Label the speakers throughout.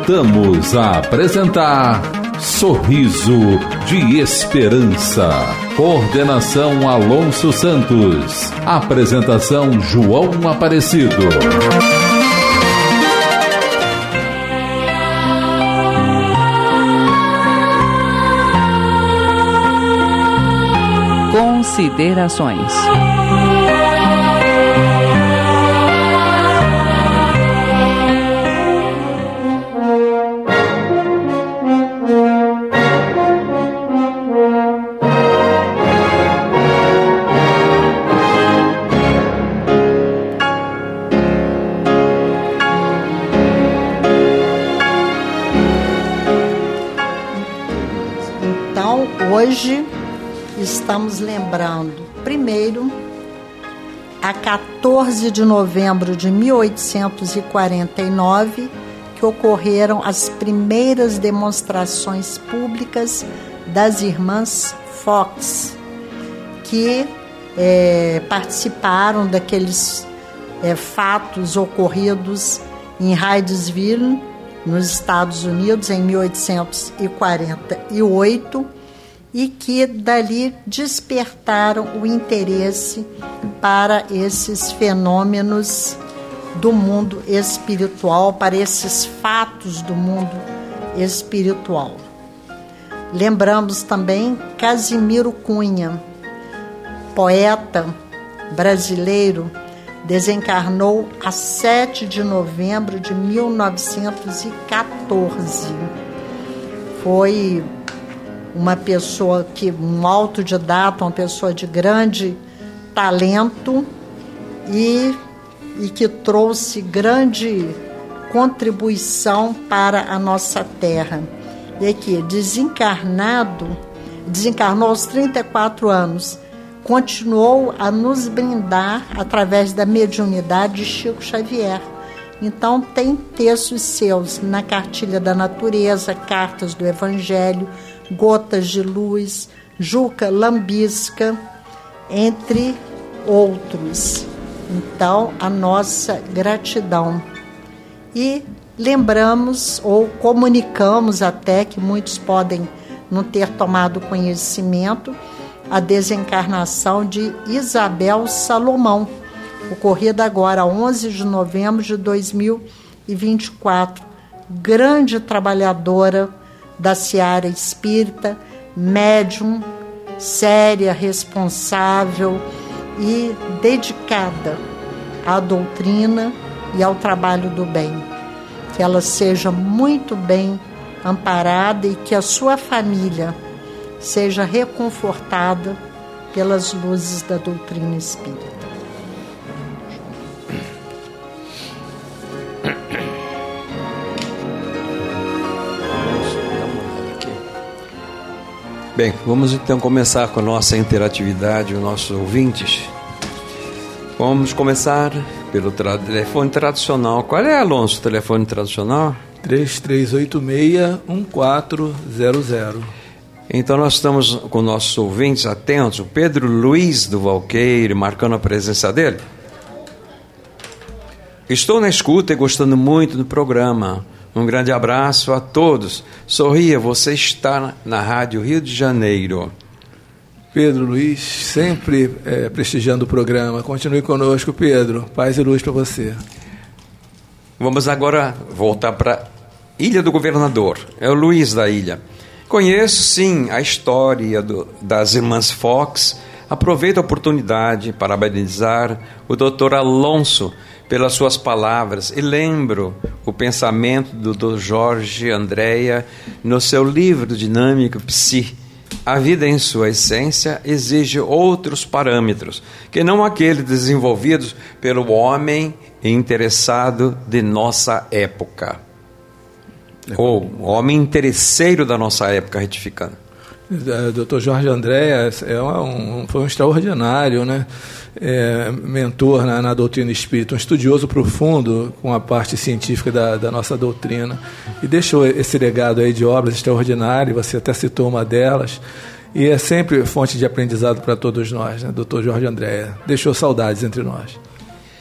Speaker 1: Voltamos a apresentar Sorriso de Esperança. Coordenação Alonso Santos. Apresentação João Aparecido.
Speaker 2: Considerações.
Speaker 3: Então, hoje estamos lembrando, primeiro, a 14 de novembro de 1849, que ocorreram as primeiras demonstrações públicas das irmãs Fox, que participaram daqueles fatos ocorridos em Hydesville, nos Estados Unidos, em 1848, e que dali despertaram o interesse para esses fenômenos do mundo espiritual, para esses fatos do mundo espiritual. Lembramos também Casimiro Cunha, poeta brasileiro, desencarnou a 7 de novembro de 1914. Foi uma pessoa um autodidata, uma pessoa de grande talento e que trouxe grande contribuição para a nossa terra. E aqui, desencarnou aos 34 anos, continuou a nos brindar através da mediunidade de Chico Xavier. Então, tem textos seus na Cartilha da Natureza, Cartas do Evangelho, Gotas de Luz, Juca Lambisca, entre outros. Então, a nossa gratidão. E lembramos, ou comunicamos até, que muitos podem não ter tomado conhecimento, a desencarnação de Isabel Salomão, ocorrida agora, 11 de novembro de 2024. Grande trabalhadora da seara espírita, médium, séria, responsável e dedicada à doutrina e ao trabalho do bem. Que ela seja muito bem amparada e que a sua família seja reconfortada pelas luzes da doutrina espírita.
Speaker 4: Bem, vamos então começar com a nossa interatividade, os nossos ouvintes. Vamos começar pelo telefone tradicional. Qual é, Alonso, o telefone tradicional?
Speaker 5: 3386-1400.
Speaker 4: Então nós estamos com nossos ouvintes atentos. O Pedro Luiz do Valqueire, marcando a presença dele. Estou na escuta e gostando muito do programa. Um grande abraço a todos. Sorria, você está na Rádio Rio de Janeiro.
Speaker 5: Pedro Luiz, sempre prestigiando o programa. Continue conosco, Pedro. Paz e luz para você.
Speaker 4: Vamos agora voltar para Ilha do Governador. É o Luiz da Ilha. Conheço, sim, a história das irmãs Fox. Aproveito a oportunidade para parabenizar o Dr. Alonso pelas suas palavras e lembro o pensamento do Dr. Jorge Andréa no seu livro Dinâmica Psi. A vida em sua essência exige outros parâmetros que não aqueles desenvolvidos pelo homem interessado de nossa época. Ou homem interesseiro da nossa época, retificando.
Speaker 5: Dr. Jorge Andréa foi um extraordinário, né? Mentor na doutrina espírita, um estudioso profundo com a parte científica da nossa doutrina, e deixou esse legado aí de obras extraordinárias. Você até citou uma delas, e é sempre fonte de aprendizado para todos nós, né? Dr. Jorge Andréa deixou saudades entre nós.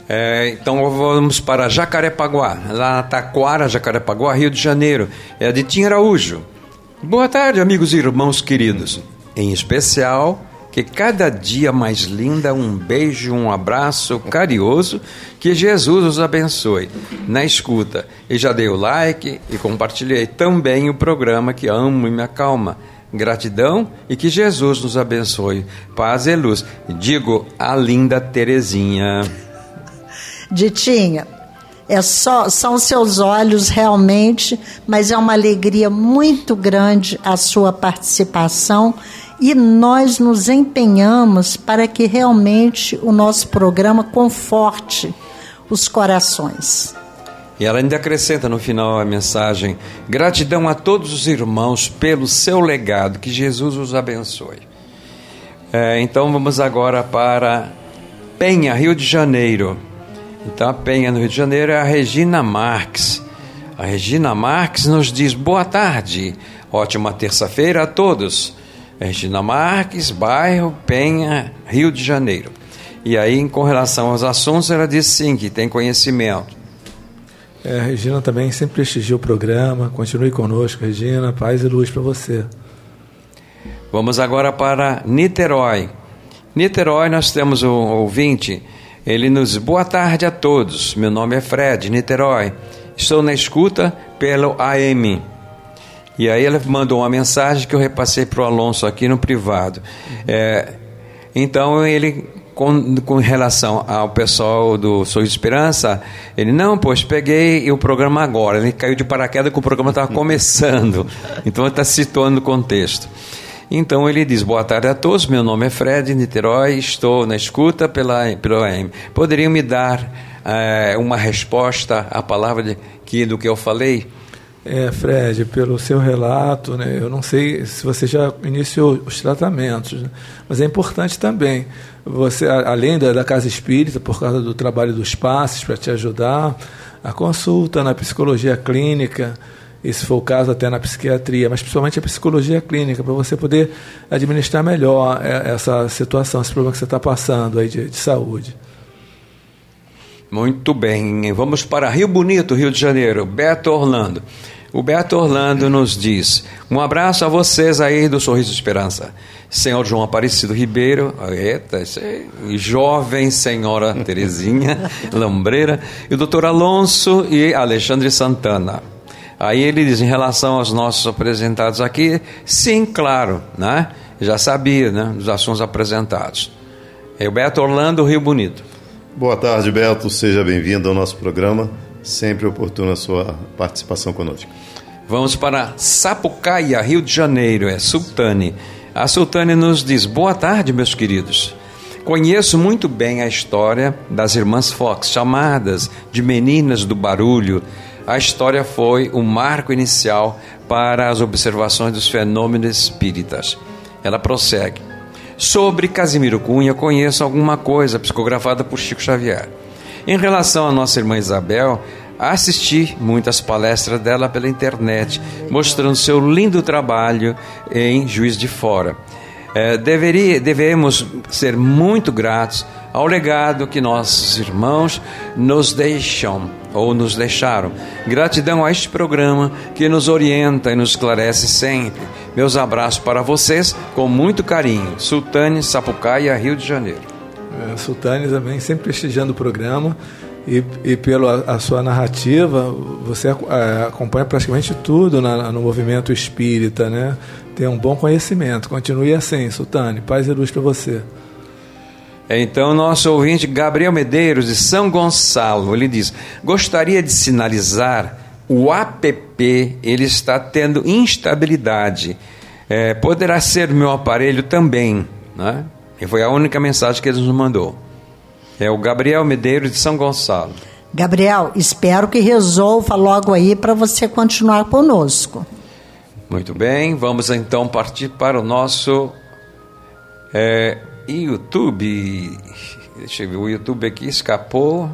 Speaker 4: Então vamos para Jacarepaguá, lá na Taquara, Jacarepaguá, Rio de Janeiro. É a de Tim Araújo. Boa tarde, amigos e irmãos queridos. Em especial, que cada dia mais linda, um beijo, um abraço carinhoso, que Jesus os abençoe na escuta. E já dei o like e compartilhei também o programa que amo e me acalma. Gratidão e que Jesus nos abençoe. Paz e luz. Digo a linda Terezinha.
Speaker 3: Ditinha, são seus olhos realmente, mas é uma alegria muito grande a sua participação e nós nos empenhamos para que realmente o nosso programa conforte os corações.
Speaker 4: E ela ainda acrescenta no final a mensagem: gratidão a todos os irmãos pelo seu legado, que Jesus os abençoe. Então vamos agora para Penha, Rio de Janeiro. Então a Penha, no Rio de Janeiro, é a Regina Marques. A Regina Marques nos diz: boa tarde, ótima terça-feira a todos. Regina Marques, bairro Penha, Rio de Janeiro. E aí, com relação aos assuntos, ela diz sim, que tem conhecimento.
Speaker 5: A Regina também sempre prestigia o programa. Continue conosco, Regina. Paz e luz para você.
Speaker 4: Vamos agora para Niterói. Niterói, nós temos um ouvinte. Ele nos diz: boa tarde a todos. Meu nome é Fred, Niterói. Estou na escuta pelo AM. E aí ela mandou uma mensagem que eu repassei para o Alonso aqui no privado. Então ele, com relação ao pessoal do Sorriso Esperança, ele: não, pois peguei o programa agora. Ele caiu de paraquedas que o programa estava começando. Então ele está situando o contexto. Então ele diz: boa tarde a todos, meu nome é Fred, Niterói, estou na escuta pelo AM. Poderiam me dar uma resposta à palavra do que eu falei?
Speaker 5: Fred, pelo seu relato, né, eu não sei se você já iniciou os tratamentos, né, mas é importante também, você, além da casa espírita, por causa do trabalho dos passes para te ajudar, a consulta na psicologia clínica, e se for o caso até na psiquiatria, mas principalmente a psicologia clínica, para você poder administrar melhor essa situação, esse problema que você está passando aí de saúde.
Speaker 4: Muito bem, vamos para Rio Bonito, Rio de Janeiro. Beto Orlando. O Beto Orlando nos diz: um abraço a vocês aí do Sorriso Esperança. Senhor João Aparecido Ribeiro, jovem senhora Terezinha Lambreira, e o doutor Alonso e Alexandre Santana. Aí ele diz, em relação aos nossos apresentados aqui, sim, claro, né? Já sabia, né, dos assuntos apresentados. É o Beto Orlando, Rio Bonito.
Speaker 6: Boa tarde, Beto, seja bem-vindo ao nosso programa, sempre oportuna a sua participação conosco.
Speaker 4: Vamos para Sapucaia, Rio de Janeiro, é Sultane. A Sultane nos diz: boa tarde, meus queridos. Conheço muito bem a história das irmãs Fox, chamadas de Meninas do Barulho. A história foi o marco inicial para as observações dos fenômenos espíritas. Ela prossegue: sobre Casimiro Cunha, conheço alguma coisa psicografada por Chico Xavier. Em relação à nossa irmã Isabel, assisti muitas palestras dela pela internet, mostrando seu lindo trabalho em Juiz de Fora. Devemos ser muito gratos ao legado que nossos irmãos nos deixaram. Gratidão a este programa que nos orienta e nos esclarece sempre. Meus abraços para vocês com muito carinho. Sultane, Sapucaia, Rio de Janeiro.
Speaker 5: Sultane também sempre prestigiando o programa e pela sua narrativa, você acompanha praticamente tudo no movimento espírita, né? Tem um bom conhecimento. Continue assim, Sultane. Paz e luz para você.
Speaker 4: Então, nosso ouvinte Gabriel Medeiros, de São Gonçalo, ele diz: gostaria de sinalizar, o app, ele está tendo instabilidade. Poderá ser meu aparelho também, né? E foi a única mensagem que ele nos mandou. É o Gabriel Medeiros, de São Gonçalo.
Speaker 3: Gabriel, espero que resolva logo aí para você continuar conosco.
Speaker 4: Muito bem, vamos então partir para o nosso YouTube. Deixa eu ver, o YouTube aqui escapou.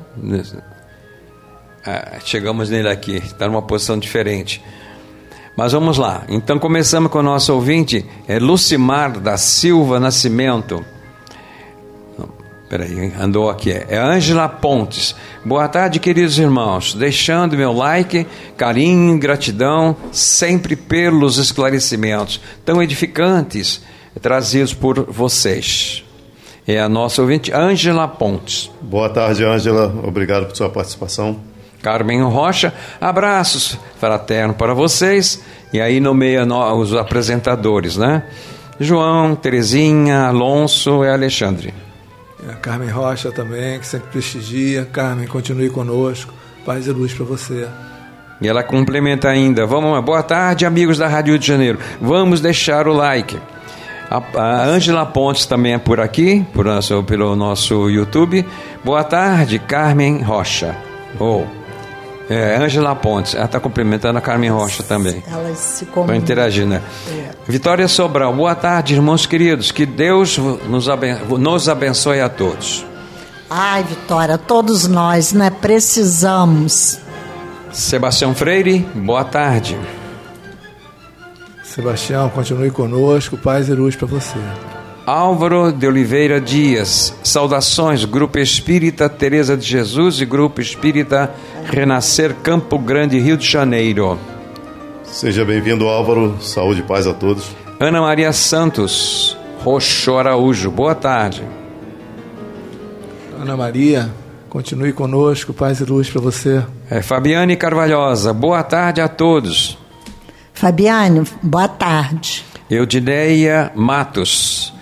Speaker 4: Chegamos nele aqui, está numa posição diferente. Mas vamos lá, então começamos com o nosso ouvinte, Lucimar da Silva Nascimento. Peraí, andou aqui. É Ângela Pontes. Boa tarde, queridos irmãos. Deixando meu like, carinho, gratidão, sempre pelos esclarecimentos tão edificantes trazidos por vocês. É a nossa ouvinte, Ângela Pontes.
Speaker 6: Boa tarde, Ângela. Obrigado por sua participação.
Speaker 4: Carmen Rocha, abraços fraternos para vocês. E aí nomeia os apresentadores, né? João, Terezinha, Alonso e Alexandre.
Speaker 5: A Carmen Rocha também, que sempre prestigia. Carmen, continue conosco. Paz e luz para você.
Speaker 4: E ela complementa ainda. Vamos lá. Boa tarde, amigos da Rádio Rio de Janeiro. Vamos deixar o like. A Ângela Pontes também é por aqui, pelo nosso YouTube. Boa tarde, Carmen Rocha. Ângela Pontes. Ela está complementando a Carmen Rocha também.
Speaker 3: Elas se
Speaker 4: para interagir, né? Vitória Sobral. Boa tarde, irmãos queridos. Que Deus nos abençoe a todos.
Speaker 3: Ai, Vitória, todos nós, né? Precisamos.
Speaker 4: Sebastião Freire, boa tarde.
Speaker 5: Sebastião, continue conosco. Paz e luz para você.
Speaker 4: Álvaro de Oliveira Dias, saudações, Grupo Espírita Teresa de Jesus e Grupo Espírita Renascer Campo Grande, Rio de Janeiro.
Speaker 6: Seja bem-vindo, Álvaro, saúde e paz a todos.
Speaker 4: Ana Maria Santos, Roxo Araújo, boa tarde.
Speaker 5: Ana Maria, continue conosco, paz e luz para você.
Speaker 4: Fabiane Carvalhosa, boa tarde a todos.
Speaker 3: Fabiane, boa tarde.
Speaker 4: Eudineia Matos,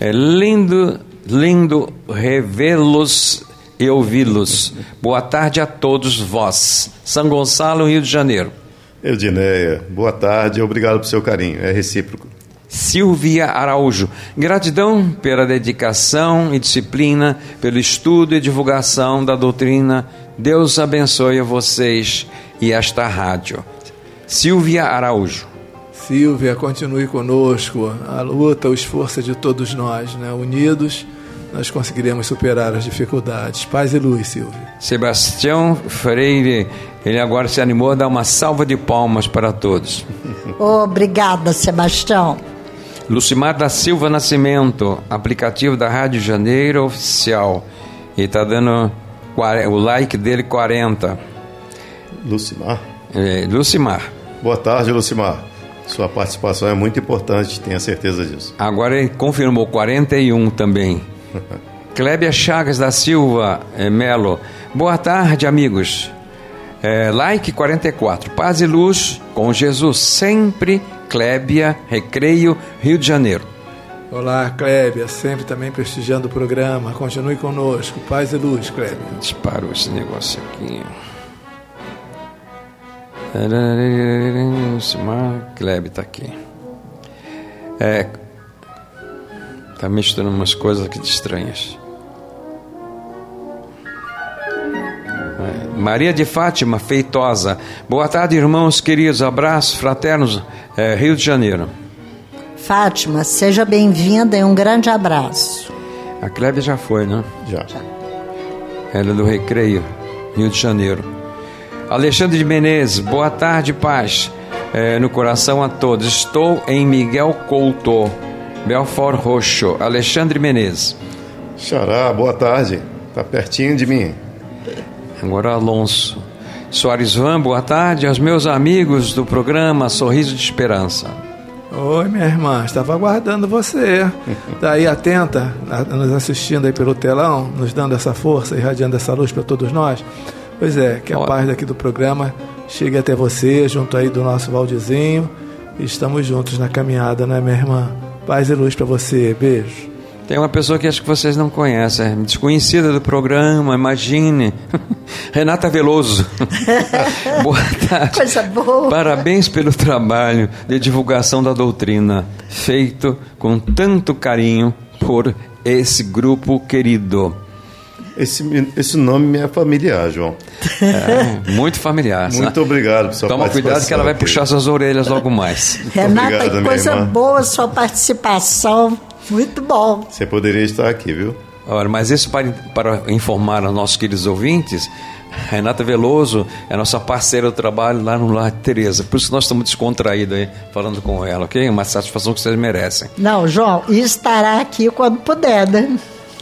Speaker 4: lindo revê-los e ouvi-los. Boa tarde a todos vós. São Gonçalo, Rio de Janeiro.
Speaker 6: Eudineia, boa tarde, obrigado pelo seu carinho, é recíproco.
Speaker 4: Silvia Araújo, gratidão pela dedicação e disciplina, pelo estudo e divulgação da doutrina. Deus abençoe a vocês e esta rádio. Silvia Araújo.
Speaker 5: Silvia, continue conosco. A luta, o esforço é de todos nós, né? Unidos, nós conseguiremos superar as dificuldades. Paz e luz, Silvia.
Speaker 4: Sebastião Freire, ele agora se animou a dar uma salva de palmas para todos.
Speaker 3: Obrigada, Sebastião.
Speaker 4: Lucimar da Silva Nascimento, aplicativo da Rádio Janeiro Oficial. E está dando o like dele 40.
Speaker 6: Lucimar?
Speaker 4: Lucimar.
Speaker 6: Boa tarde, Lucimar. Sua participação é muito importante, tenha certeza disso.
Speaker 4: Agora ele confirmou 41 também. Clébia Chagas da Silva Melo. Boa tarde, amigos. Like 44. Paz e luz com Jesus sempre. Clébia, Recreio, Rio de Janeiro.
Speaker 5: Olá, Clébia, sempre também prestigiando o programa. Continue conosco. Paz e luz, Clébia.
Speaker 4: Disparou esse negócio aqui. Clébia está aqui. Está misturando umas coisas aqui estranhas. Maria de Fátima Feitosa. Boa tarde, irmãos queridos. Abraços fraternos, Rio de Janeiro.
Speaker 3: Fátima, seja bem-vinda e um grande abraço.
Speaker 4: A Clébia já foi, né?
Speaker 6: Já.
Speaker 4: Ela é do Recreio, Rio de Janeiro. Alexandre de Menezes, boa tarde, paz no coração a todos. Estou em Miguel Couto, Belfort Roxo. Alexandre Menezes.
Speaker 6: Xará, boa tarde. Está pertinho de mim.
Speaker 4: Agora Alonso Soares Van, boa tarde aos meus amigos do programa Sorriso de Esperança.
Speaker 5: Oi, minha irmã, estava aguardando você. Está aí atenta, nos assistindo aí pelo telão, nos dando essa força, irradiando essa luz para todos nós. Pois é, que a paz daqui do programa chegue até você, junto aí do nosso Valdizinho. Estamos juntos na caminhada, né, minha irmã? Paz e luz para você, beijo.
Speaker 4: Tem uma pessoa que acho que vocês não conhecem, desconhecida do programa, imagine. Renata Veloso. Boa tarde.
Speaker 3: Coisa boa.
Speaker 4: Parabéns pelo trabalho de divulgação da doutrina, feito com tanto carinho por esse grupo querido.
Speaker 6: Esse nome me é familiar, João.
Speaker 4: Muito familiar.
Speaker 6: Muito obrigado por sua
Speaker 4: Toma cuidado que ela vai puxar suas orelhas logo mais.
Speaker 3: Renata,
Speaker 6: obrigado,
Speaker 3: que coisa boa sua participação. Muito bom.
Speaker 6: Você poderia estar aqui, viu?
Speaker 4: Ora, mas isso para informar aos nossos queridos ouvintes, Renata Veloso é nossa parceira do trabalho lá no Lar Teresa. Por isso que nós estamos descontraídos aí, falando com ela, ok? Uma satisfação que vocês merecem.
Speaker 3: Não, João, e estará aqui quando puder, né?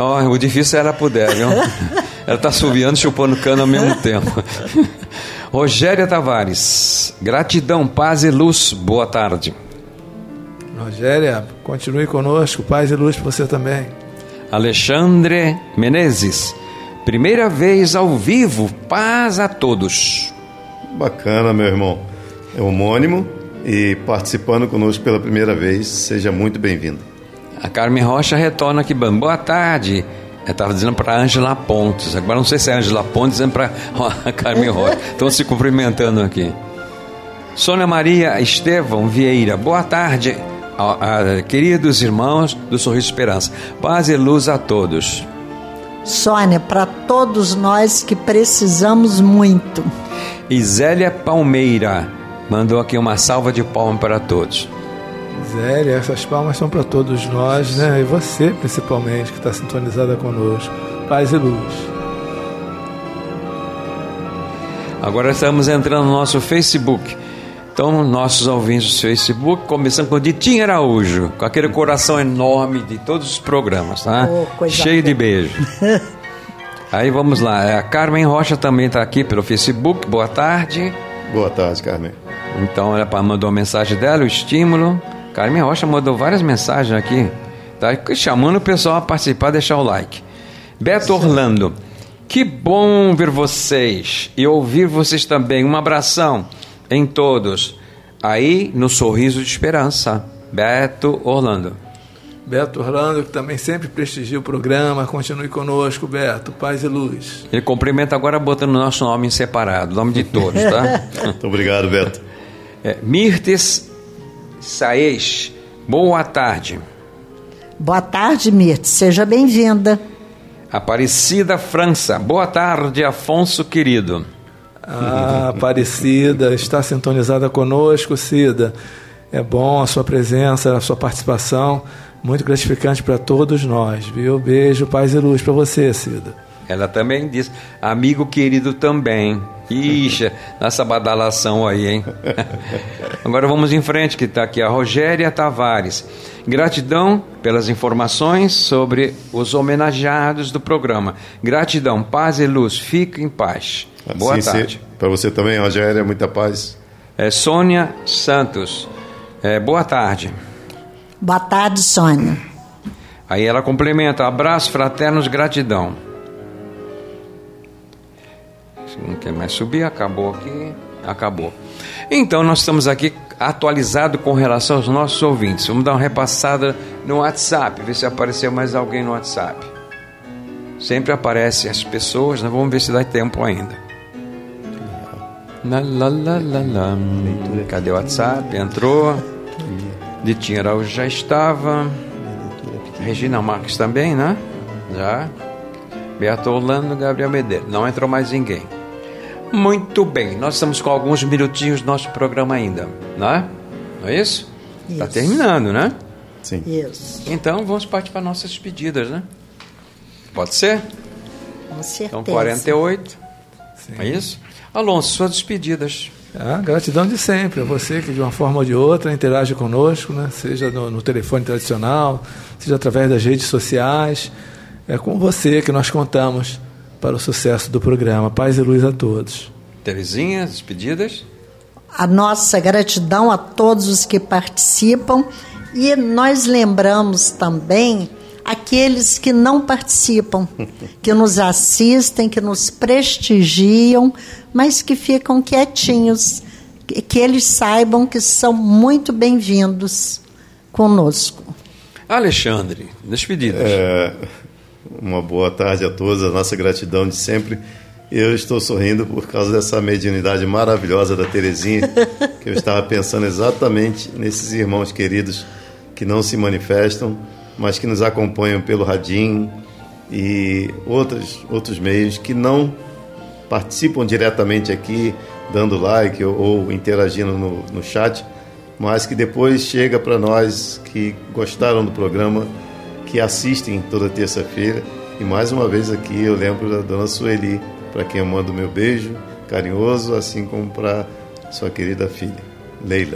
Speaker 4: O difícil é ela puder, viu? Ela está assoviando e chupando cano ao mesmo tempo. Rogéria Tavares, gratidão, paz e luz, boa tarde.
Speaker 5: Rogéria, continue conosco, paz e luz para você também.
Speaker 4: Alexandre Menezes, primeira vez ao vivo, paz a todos.
Speaker 6: Bacana, meu irmão. É homônimo e participando conosco pela primeira vez, seja muito bem-vindo.
Speaker 4: A Carmen Rocha retorna aqui, boa tarde. Eu estava dizendo para a Ângela Pontes, agora não sei se é a Ângela Pontes dizendo para a Carmen Rocha. Estão se cumprimentando aqui. Sônia Maria Estevão Vieira, boa tarde, queridos irmãos do Sorriso Esperança. Paz e luz a todos.
Speaker 3: Sônia, para todos nós que precisamos muito.
Speaker 4: Isélia Palmeira mandou aqui uma salva de palmas para todos.
Speaker 5: Zélia, essas palmas são para todos nós, né? E você, principalmente, que está sintonizada conosco. Paz e luz.
Speaker 4: Agora estamos entrando no nosso Facebook. Então, nossos ouvintes do Facebook, começando com Ditinho Araújo, com aquele coração enorme de todos os programas, tá? Cheio de beijo. Aí vamos lá. A Carmen Rocha também está aqui pelo Facebook. Boa tarde.
Speaker 6: Boa tarde, Carmen.
Speaker 4: Então, ela mandou a mensagem dela, o estímulo. Carmen Rocha mandou várias mensagens aqui, tá chamando o pessoal a participar, deixar o like. Beto Orlando, que bom ver vocês e ouvir vocês também. Um abração em todos. Aí no Sorriso de Esperança. Beto Orlando.
Speaker 5: Beto Orlando, que também sempre prestigia o programa. Continue conosco, Beto. Paz e luz.
Speaker 4: Ele cumprimenta agora botando o nosso nome em separado, o nome de todos, tá?
Speaker 6: Muito obrigado, Beto.
Speaker 4: Mirtes Saez, boa tarde.
Speaker 3: Boa tarde, Mirtes, seja bem-vinda.
Speaker 4: Aparecida França, boa tarde, Afonso querido.
Speaker 5: Aparecida, está sintonizada conosco, Cida. É bom a sua presença, a sua participação, muito gratificante para todos nós, viu? Beijo, paz e luz para você, Cida.
Speaker 4: Ela também diz, amigo querido também. Ixi, nessa badalação aí, hein? Agora vamos em frente, que está aqui a Rogéria Tavares. Gratidão pelas informações sobre os homenageados do programa. Gratidão, paz e luz, fique em paz. Boa tarde.
Speaker 6: Para você também, Rogéria, muita paz.
Speaker 4: Sônia Santos, boa tarde.
Speaker 3: Boa tarde, Sônia.
Speaker 4: Aí ela complementa, abraço fraternos, gratidão. Não quer mais subir, acabou aqui, acabou. Então nós estamos aqui atualizado com relação aos nossos ouvintes. Vamos dar uma repassada no WhatsApp, ver se apareceu mais alguém no WhatsApp. Sempre aparecem as pessoas, né? Vamos ver se dá tempo ainda. Cadê o WhatsApp? Entrou. Ditinho Araújo já estava. Regina Marques também, né? Já. Beato Orlando, Gabriel Medeiros. Não entrou mais ninguém. Muito bem, nós estamos com alguns minutinhos do nosso programa ainda, né? Não é isso? Está terminando, né?
Speaker 6: Sim.
Speaker 3: Isso.
Speaker 4: Então vamos partir para nossas despedidas, né? Pode ser?
Speaker 3: Com certeza.
Speaker 4: Então 48.
Speaker 5: Sim.
Speaker 4: É isso? Alonso, suas despedidas.
Speaker 5: Gratidão de sempre a você que de uma forma ou de outra interage conosco, né? Seja no telefone tradicional, seja através das redes sociais. É com você que nós contamos para o sucesso do programa. Paz e luz a todos.
Speaker 4: Terezinha, despedidas.
Speaker 3: A nossa gratidão a todos os que participam e nós lembramos também aqueles que não participam, que nos assistem, que nos prestigiam, mas que ficam quietinhos, que eles saibam que são muito bem-vindos conosco.
Speaker 4: Alexandre, despedidas.
Speaker 6: Uma boa tarde a todos, a nossa gratidão de sempre. Eu estou sorrindo por causa dessa mediunidade maravilhosa da Terezinha, que eu estava pensando exatamente nesses irmãos queridos que não se manifestam, mas que nos acompanham pelo radinho e outros meios que não participam diretamente aqui, dando like ou interagindo no chat, mas que depois chega para nós que gostaram do programa, que assistem toda terça-feira. E mais uma vez aqui eu lembro da dona Sueli, para quem eu mando meu beijo carinhoso, assim como para sua querida filha, Leila.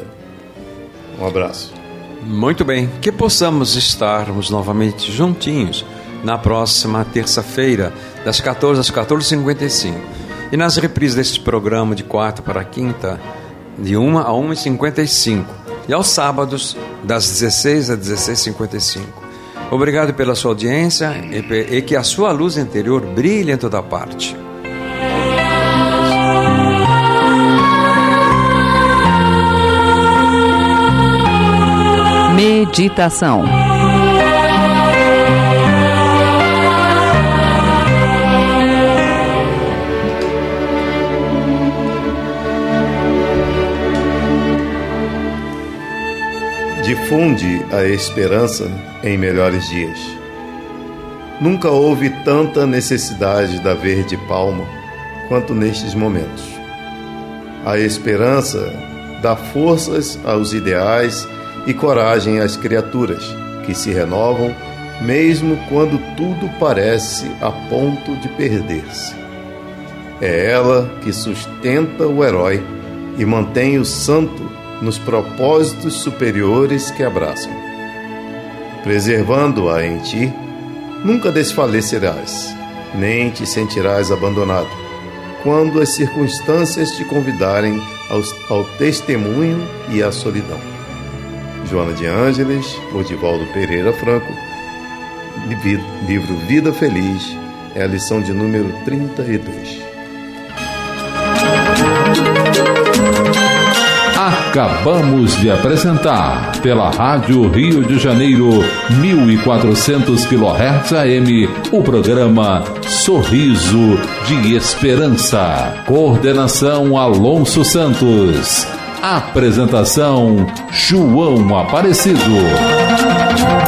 Speaker 6: Um abraço.
Speaker 4: Muito bem, que possamos estarmos novamente juntinhos na próxima terça-feira, das 14 às 14h55. E nas reprises deste programa de quarta para quinta, de 1 a 1h55. E aos sábados, das 16 às 16h55. Obrigado pela sua audiência e que a sua luz interior brilhe em toda parte.
Speaker 2: Meditação.
Speaker 6: Difunde a esperança em melhores dias. Nunca houve tanta necessidade da verde palma quanto nestes momentos. A esperança dá forças aos ideais e coragem às criaturas que se renovam mesmo quando tudo parece a ponto de perder-se. É ela que sustenta o herói e mantém o santo nos propósitos superiores que abraçam. Preservando-a em ti, nunca desfalecerás, nem te sentirás abandonado, quando as circunstâncias te convidarem ao testemunho e à solidão. Joana de Ângeles, Odivaldo Pereira Franco, livro Vida Feliz, é a lição de número 32.
Speaker 1: Acabamos de apresentar, pela Rádio Rio de Janeiro, 1400 kHz AM, o programa Sorriso de Esperança. Coordenação Alonso Santos. Apresentação João Aparecido.